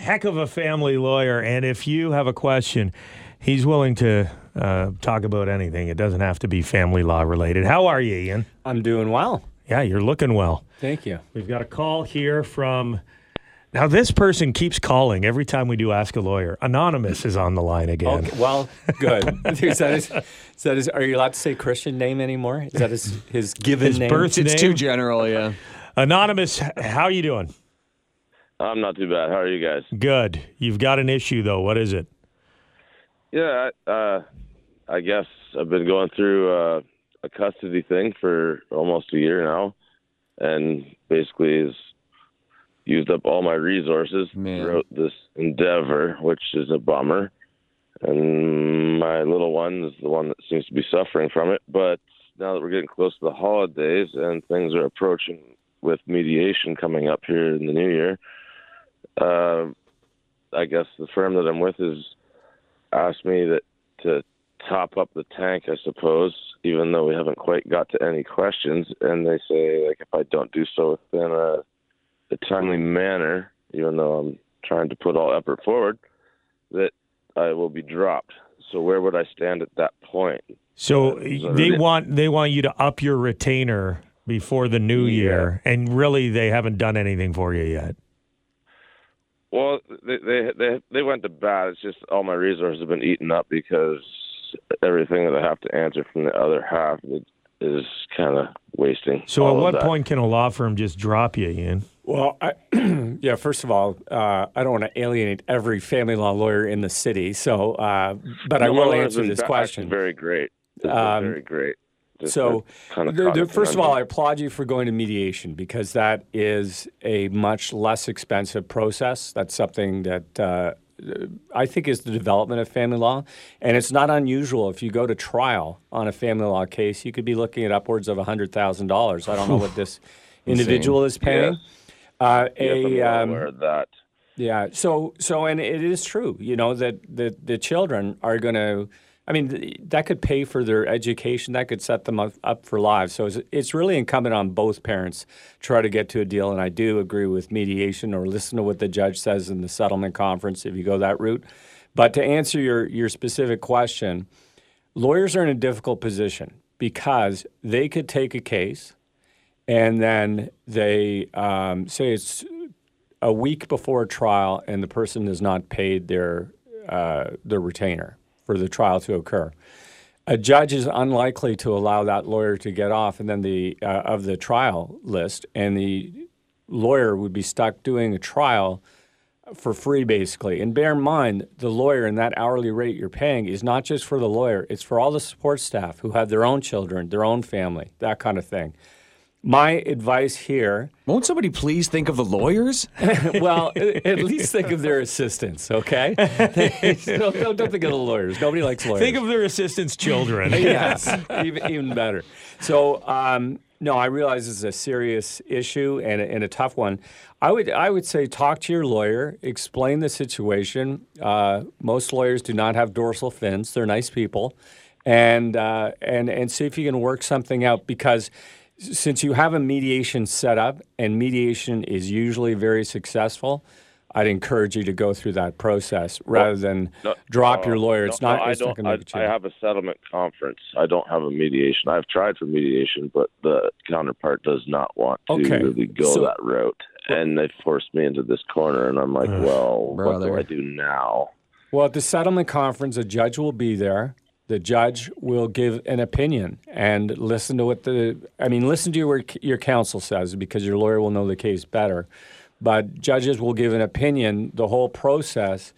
heck of a family lawyer, and if you have a question, he's willing to talk about anything. It doesn't have to be family law related. How are you, Ian? I'm doing well. Yeah, you're looking well. Thank you. We've got a call here from... Now, this person keeps calling every time we do Ask a Lawyer. Anonymous is on the line again. Okay, well, good. Are you allowed to say Christian name anymore? Is that his given His name? birth It's name? too general, yeah. Anonymous, how are you doing? I'm not too bad. How are you guys? Good. You've got an issue, though. What is it? Yeah, I guess I've been going through a custody thing for almost a year now, and basically has used up all my resources throughout this endeavor, which is a bummer. And my little one is the one that seems to be suffering from it. But now that we're getting close to the holidays and things are approaching with mediation coming up here in the new year, I guess the firm that I'm with has asked me to top up the tank, I suppose, even though we haven't quite got to any questions. And they say, like, if I don't do so within a timely manner, even though I'm trying to put all effort forward, that I will be dropped. So where would I stand at that point? So they want you to up your retainer before the new year, and really they haven't done anything for you yet. Well, they went to bat. It's just all my resources have been eaten up because everything that I have to answer from the other half is kind of wasting. So at what point can a law firm just drop you, Ian? Well, first of all, I don't want to alienate every family law lawyer in the city, so but I will answer this question. Very great. Very great. So, first of all, I applaud you for going to mediation because that is a much less expensive process. That's something that I think is the development of family law. And it's not unusual. If you go to trial on a family law case, you could be looking at upwards of $100,000. I don't know what this individual is paying. I'm aware of that. Yeah. So, and it is true, that the children are going to, that could pay for their education. That could set them up for lives. So it's really incumbent on both parents to try to get to a deal. And I do agree with mediation or listen to what the judge says in the settlement conference if you go that route. But to answer your specific question, lawyers are in a difficult position because they could take a case and then they say it's a week before trial and the person has not paid their retainer for the trial to occur. A judge is unlikely to allow that lawyer to get off and then of the trial list, and the lawyer would be stuck doing a trial for free, basically. And bear in mind, the lawyer and that hourly rate you're paying is not just for the lawyer, it's for all the support staff who have their own children, their own family, that kind of thing. My advice here... Won't somebody please think of the lawyers? Well, at least think of their assistants, okay? Don't think of the lawyers. Nobody likes lawyers. Think of their assistants' children. Yes, even better. So, no, I realize it's a serious issue and a tough one. I would say talk to your lawyer, explain the situation. Most lawyers do not have dorsal fins. They're nice people. And see if you can work something out because... Since you have a mediation set up, and mediation is usually very successful, I'd encourage you to go through that process rather than drop your lawyer. I have a settlement conference. I don't have a mediation. I've tried for mediation, but the counterpart does not want to really go that route. And they forced me into this corner, and I'm like, what do I do now? Well, at the settlement conference, a judge will be there. The judge will give an opinion and listen to listen to what your counsel says because your lawyer will know the case better. But judges will give an opinion. The whole process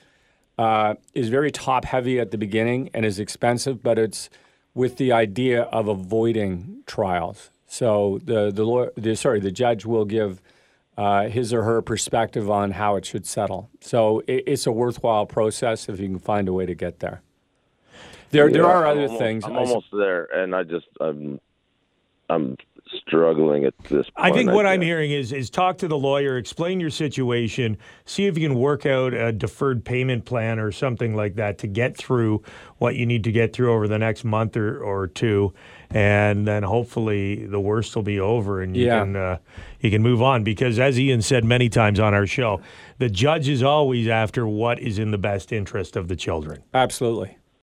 is very top-heavy at the beginning and is expensive, but it's with the idea of avoiding trials. So the judge will give his or her perspective on how it should settle. So it's a worthwhile process if you can find a way to get there. There are other things. I'm almost there, and I'm struggling at this point. I think what I'm guess. hearing is talk to the lawyer, explain your situation, see if you can work out a deferred payment plan or something like that to get through what you need to get through over the next month or two, and then hopefully the worst will be over and you can move on. Because as Ian said many times on our show, the judge is always after what is in the best interest of the children. Absolutely.